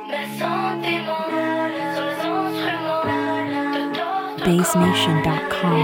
BassNation.com.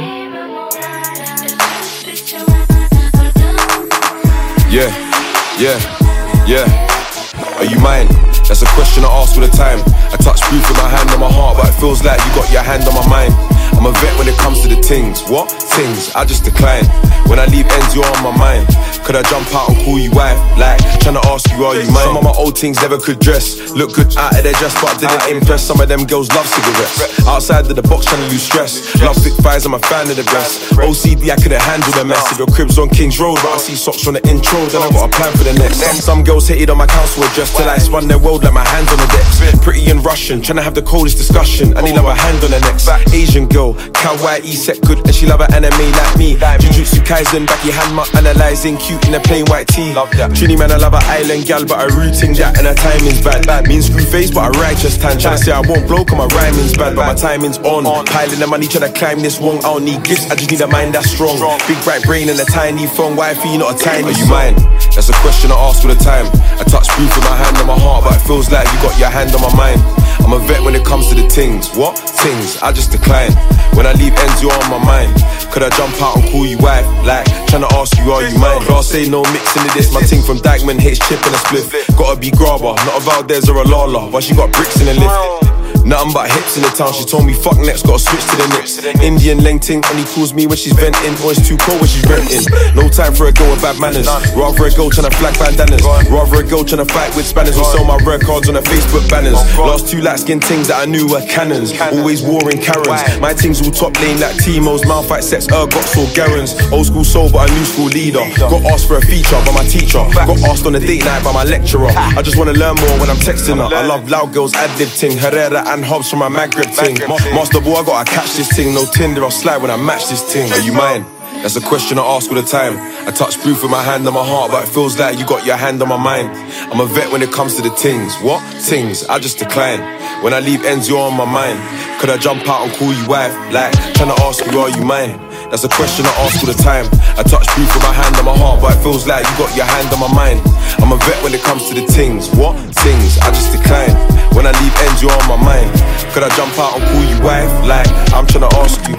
Yeah. Are you mine? That's a question I ask all the time. I touch proof with my hand on my heart, but it feels like you got your hand on my mind. I'm a vet when it comes to the things. What? Things, I just decline. When I leave ends, you're on my mind. Could I jump out and call you wife? Like, tryna ask you, are you mine? Some of my old things never could dress. Look good out of their dress, but didn't impress. Some of them girls love cigarettes. Outside of the box, tryna lose stress. Love thick thighs, I'm a fan of the best. OCD, I couldn't handle the mess. If your crib's on King's Road, but I see socks from the intro, then I got a plan for the next. Some girls hated on my council address till I spun their world like my hands on the decks. Pretty and Russian, tryna have the coldest discussion. And he love a hand on the necks. Asian girl, kawaii, set good, and she love an anime like me. Jujutsu Kaisen, backy handma, analyzing, cute in a plain white tee. Trini man, I love an island gal, but I rooting that and her timing's bad. Mean screw face, but a righteous tan. Tryna say I won't blow, cause my rhyming's bad, but my timing's on. Piling the money, tryna climb this wrong. I don't need gifts, I just need a mind that's strong. Big bright brain and a tiny phone, wifey, not a tiny. Are you mine? That's a question I ask all the time. I touch proof with my hand on my heart, but it feels like you got your hand on my mind. I'm a vet when it comes to the things. What? Things, I just decline. When I leave ends, you're on my mind. Could I jump out and call you wife? Like, tryna ask you, are you mine? Class say no mixing of this. My ting from Dykeman hits chip and a spliff. Gotta be grabber, not a Valdez or a Lala, but she got bricks in the lift. Nothing but hips in the town, she told me fuck next, gotta switch to the nips. Indian leng ting, only calls me when she's venting, or it's too cold when she's renting. No time for a girl with bad manners, rather a girl tryna flag bandanas. Rather a girl tryna fight with spanners, or sell my red cards on her Facebook banners. Last two light skin things that I knew were cannons, always warring Karens. My things all top lane like Timo's, mouth fight sets, got saw Garens. Old school soul but a new school leader. Got asked for a feature by my teacher, got asked on a date night by my lecturer. I just wanna learn more when I'm texting her. I love loud girls, ad-lib ting, Herrera and Hobbs from my Maghreb ting. Master boy, I gotta catch this ting. No Tinder, I'll slide when I match this ting. Are you mine? That's a question I ask all the time. I touch proof with my hand on my heart, but it feels like you got your hand on my mind. I'm a vet when it comes to the things. What? Things, I just decline. When I leave ends, you're on my mind. Could I jump out and call you wife? Like, tryna ask you, are you mine? That's a question I ask all the time. I touch proof with my hand on my heart, but it feels like you got your hand on my mind. I'm a vet when it comes to the things. What? Things, I just decline. When I leave ends, you're on my mind. Could I jump out and call you wife? Like, I'm tryna ask you.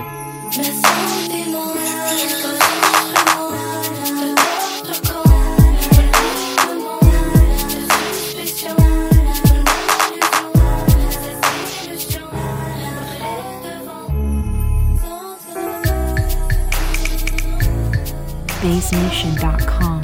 BassNation.com.